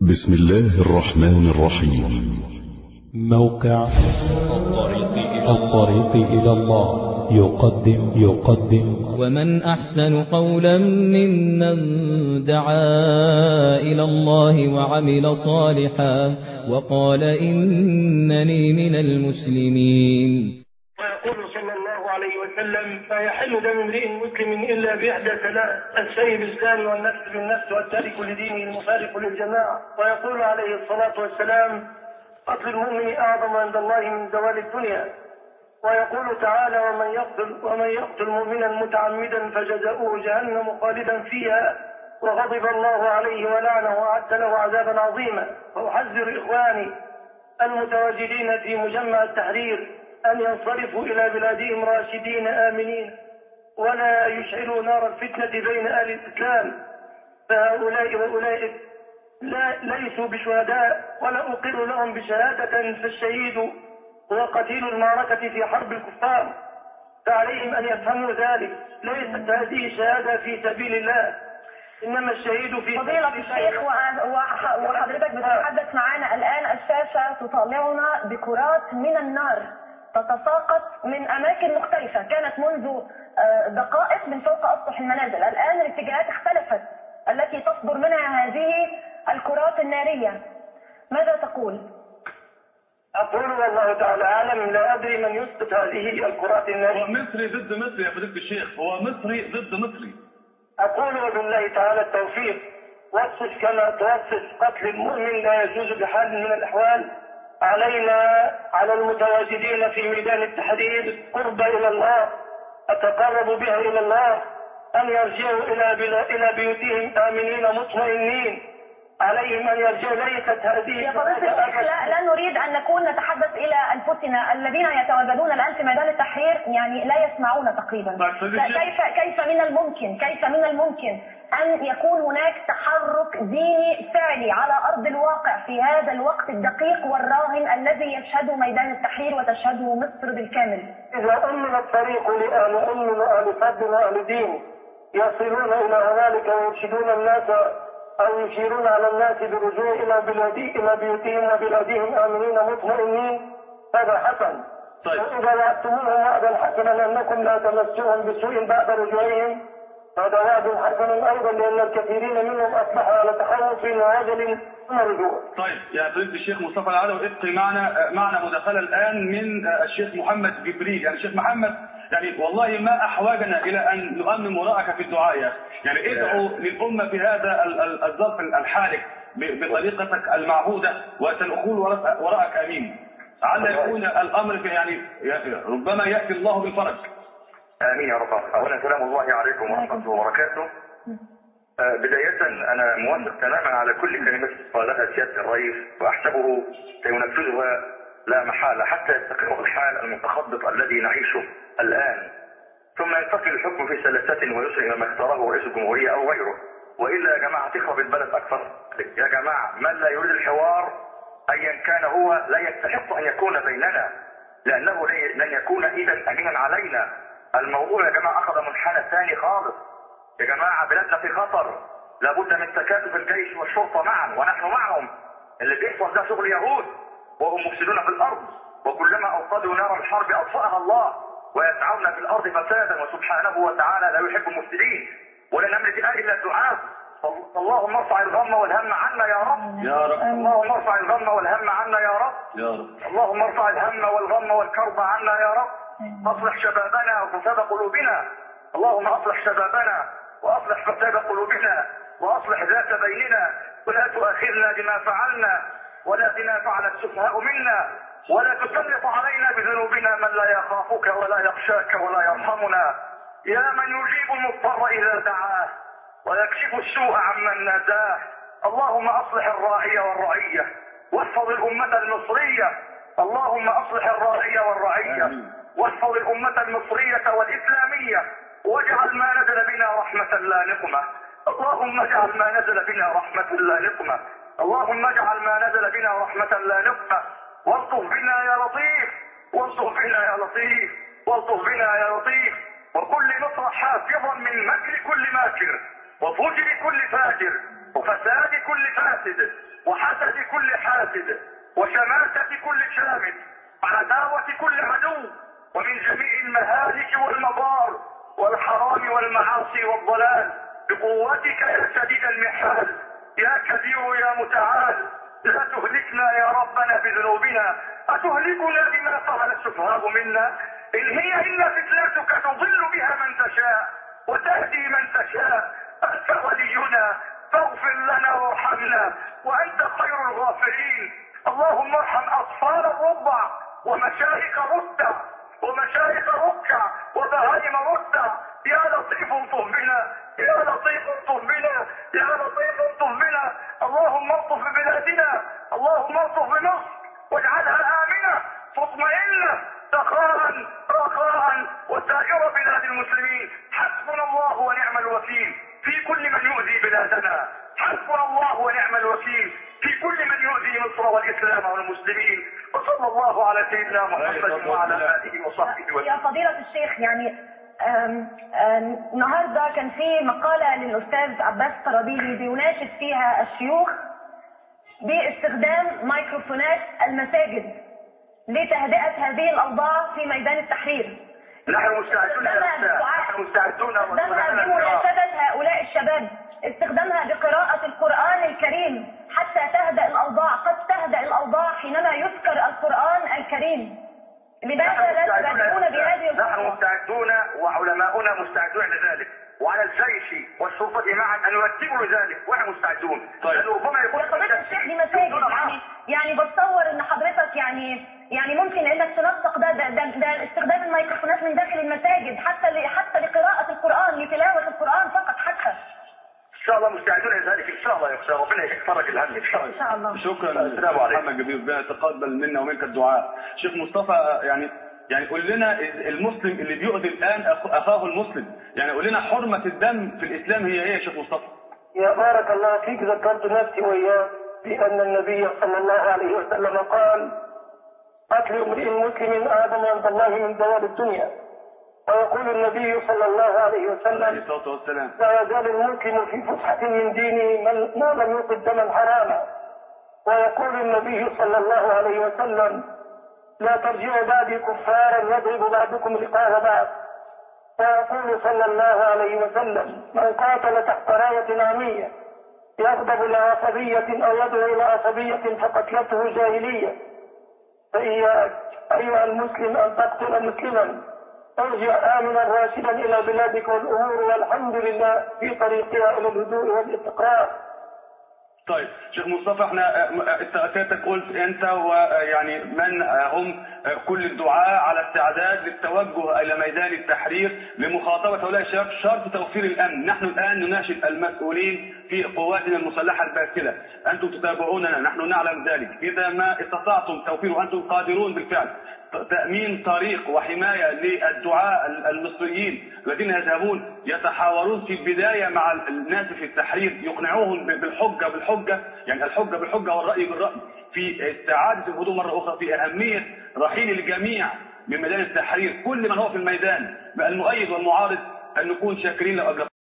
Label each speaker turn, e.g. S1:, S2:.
S1: بسم الله الرحمن الرحيم.
S2: موقع الطريق إلى الله يقدم
S3: ومن أحسن قولا ممن دعا إلى الله وعمل صالحا وقال إنني من المسلمين.
S4: ويقول صلى الله عليه وسلم: لا يحل دم امرئ مسلم إلا بإحدى ثلاث: السيب الزاني والنفس بالنفس والتارك لدينه المفارق للجماعة. ويقول عليه الصلاة والسلام: قتل المؤمن أعظم عند الله من زوال الدنيا. ويقول تعالى: ومن يقتل مؤمنا متعمدا فجزاؤه جهنم خالدا فيها وغضب الله عليه ولعنه وأعد له عذابا عظيما. وأحذر إخواني المتواجدين في مجمع التحرير أن ينصرفوا إلى بلادهم راشدين آمنين ولا يشعلوا نار الفتنة بين أهل الإسلام، فهؤلاء وأولئك ليسوا بشهداء ولا أقر لهم بشهادة، فالشهيد هو قتيل المعركة في حرب الكفار، فعليهم أن يفهموا ذلك. ليست هذه شهادة في سبيل الله، إنما الشهيد في
S5: فضيلة الشيخ. وحضرتك بتتحدث معنا الآن، الشاشة تطالعنا بكرات من النار تتساقط من أماكن مختلفة، كانت منذ دقائق من فوق أسطح المنازل، الآن الاتجاهات اختلفت التي تصدر منها هذه الكرات النارية. ماذا تقول؟
S4: أقول والله تعالى أعلم، لا أدري من يسقط هذه الكرات النارية.
S6: هو مصري ضد مصري يا فضيلة الشيخ، هو مصري ضد مصري.
S4: أقول وبالله تعالى التوفيق. وصف كما توصف قتل المؤمن لا يجوز بحال من الأحوال. علينا على المتواجدين في ميدان التحرير قرب إلى الله أتقرب بها إلى الله أن يرجعوا إلى بيوتهم آمنين مطمئنين. عليهم أن يرجعوا. ليست هذه
S5: يا فضيلة الشيخ، لا نريد أن نكون نتحدث إلى أنفسنا. الذين يتواجدون الآن في ميدان التحرير يعني لا يسمعون تقريبا. كيف من الممكن أن يكون هناك تحرك ديني فعلي على أرض الواقع في هذا الوقت الدقيق والراهن الذي يشهده ميدان التحرير وتشهده مصر بالكامل؟
S4: إذا أمن الطريق لأهل علم وأهل فضل وأهل دين يصلون إلى هنالك ويرشدون الناس أو يشيرون على الناس بالرجوع إلى بيوتهم وبلادهم آمنين مطمئنين، هذا حسن.
S6: طيب.
S4: وإذا وعدتموهم وعدا حسنا أنكم لا تمسوهم بسوء بعد رجوعهم، هذا وعد حسن أيضا، لأن الكثيرين منهم أصبحوا على تخوف وعجل ثم رجوع.
S6: طيب يا فضيلة الشيخ مصطفى العلوي، ابقي معنا مداخلة الآن من الشيخ محمد جبريل. يعني الشيخ محمد، يعني والله ما أحوجنا إلى أن نؤمن وراءك في الدعاء يا أخي. يعني ادعو للأمة في هذا الظرف الحالك بطريقتك المعهودة، وسنقول وراءك أمين. لعل يكون الأمر يعني ربما يأتي الله بالفرج.
S7: آمين يا رب. أولا سلام الله عليكم ورحمة الله وبركاته. بداية أنا موافق تماما على كل كلمة قالها سيادة الرئيس، وأحسبه سينفذها لا محالة حتى يستقر الحال المتخبط الذي نعيشه الآن، ثم ينتقل الحكم في سلاسة ويسر إلى ما اختاره رئيس الجمهورية أو غيره. وإلا يا جماعة تخرب البلد أكثر. يا جماعة من لا يريد الحوار أيا كان هو لا يستحق أن يكون بيننا، لأنه لن يكون إذا أمينا علينا. الموضوع يا جماعة أخذ منحنى ثاني خالص. يا جماعة بلادنا في خطر، لابد من تكاتف الجيش والشرطة معا ونحن معهم. اللي بيحصل ده شغل يهود وهم مفسدون في الأرض، وكلما أوقدوا نار الحرب أطفأها الله، ويسعون في الأرض فسادا، وسبحانه وتعالى لا يحب المفسدين. ولا نملك إلا الدعاء. اللهم ارفع الغم والهم عنا يا رب.
S6: يا رب.
S7: اللهم ارفع الغم والهم عنا يا رب.
S6: يا رب.
S7: اللهم ارفع الهم والغم والكرب عنا يا رب. اصلح شبابنا وفساد قلوبنا. اللهم اصلح شبابنا واصلح فساد قلوبنا واصلح ذات بيننا، ولا تؤاخذنا بما فعلنا ولا بما فعل السفهاء منا، ولا تسلط علينا بذنوبنا من لا يخافك ولا يخشاك ولا يرحمنا. يا من يجيب المضطر اذا دعاه ويكشف السوء عمن ناداه. اللهم اصلح الراعي والرعيه واحفظ الامه المصريه. اللهم اصلح الراعي والرعيه واحفظ الامه المصريه والاسلاميه، واجعل ما نزل بنا رحمه لا نقمه. اللهم اجعل ما نزل بنا رحمه لا نقمه. اللهم اجعل ما نزل بنا رحمه لا نقمه. والطف بنا يا لطيف، والطف بنا يا لطيف، والطف بنا يا لطيف. وكل مصر حافظا من مكر كل ماكر، وفجر كل فاجر، وفساد كل فاسد، وحسد كل حاسد وشماتة كل شامت، عداوة كل عدو، ومن جميع المهالك والمضار والحرام والمعاصي والضلال، بقوتك يا شديد المحال، يا كبير يا متعال. لا تهلكنا يا ربنا بذنوبنا، أتهلكنا بما فعل السفهاء منا؟ إن هي إلا فتنتك تضل بها من تشاء وتهدي من تشاء. أنت ولينا فاغفر لنا وارحمنا وأنت خير الغافرين. اللهم ارحم أطفال الرضع ومشايخ الرتع ومشايخ الركع وبهائم الرتع. يا لطيف طه بنا، يا لطيف طه بنا، يا لطيف طه بنا. اللهم الطف ببلادنا، اللهم الطف بمصر واجعلها آمنة مطمئنة سخاء رخاء وسائر بلاد المسلمين. حسبنا الله ونعم الوكيل في كل من يؤذي بلادنا، حسبنا الله ونعم الوكيل في كل من يؤذي مصر والإسلام والمسلمين. وصلى الله على سيدنا محمد وعلى آله وصحبه وسلم.
S5: يا فضيلة الشيخ، يعني النهارده كان في مقالة للأستاذ عباس طرابيلي بيناشد فيها الشيوخ باستخدام ميكروفونات المساجد لتهدئة هذه الأوضاع في ميدان التحرير.
S7: نحن مستعدون نحن مستعدون
S5: استخدامها بمناشدة هؤلاء الشباب، استخدامها بقراءة القرآن الكريم حتى تهدأ الأوضاع. قد تهدأ الأوضاع حينما يذكر القرآن الكريم. لماذا لا تبادرون بهذه الخطوة؟
S7: نحن مستعدون وعلماؤنا مستعدون لذلك، وعلى الجيش والشرطة معا أن يرتبوا ذلك، ونحن مستعدون.
S5: طيب.
S7: ربما يكون
S5: فضيلة الشيخ دي مساجد، يعني بتصور ان حضرتك يعني ممكن انك تنسق ده استخدام الميكروفونات من داخل المساجد حتى لقراءة القرآن، لتلاوة القرآن فقط حتى.
S7: ان شاء الله مستعدون لذلك ان شاء الله. يا ربنا يفرج الهم ان شاء الله.
S5: ان شاء الله.
S6: شكرا محمد جبير، ربنا يتقبل منا ومنك الدعاء. شيخ مصطفى، يعني قول لنا المسلم اللي بيؤذي الان اخاه المسلم، يعني قول لنا حرمة الدم في الاسلام هي ايه يا شيخ مصطفى؟
S4: يا بارك الله فيك، ذكرت نفسي وإياك بأن النبي صلى الله عليه وسلم قال: قتل امرئ مسلم آدم عند الله من زوال الدنيا. ويقول النبي صلى الله عليه وسلم: لا يزال المسلم في فسحة من دينه ما لم يصب دما حراما. ويقول النبي صلى الله عليه وسلم: لا ترجعوا بعدي كفارا يضرب بعضكم رقاب بعض. ويقول صلى الله عليه وسلم: من قاتل تحت راية عامية يغضب لعصبية أو يدعو إلى عصبية فقتلته جاهلية. فإياك أيها المسلم أن تقتل مسلما. ارجع آمنا راشدا إلى بلادك، والأمور والحمد لله في طريقها إلى الهدوء والاستقرار.
S6: طيب شيخ مصطفى، احنا سيادتك قلت انت ويعني من هم كل الدعاء على استعداد للتوجه الى ميدان التحرير لمخاطبه هؤلاء الشباب، شرط توفير الامن. نحن الان نناشد المسؤولين في قواتنا المسلحه الباسله، انتم تتابعوننا، نحن نعلم ذلك، اذا ما استطعتم توفير وانتم قادرون بالفعل تأمين طريق وحماية للدعاء المصريين الذين يذهبون يتحاورون في البداية مع الناس في التحرير، يقنعوهم بالحجة، يعني الحجة بالحجة والرأي بالرأي، في استعادة الهدوء مرة أخرى، في أهمية رحيل الجميع من ميدان التحرير، كل من هو في الميدان المؤيد والمعارض، أن نكون شاكرين لو أبلغ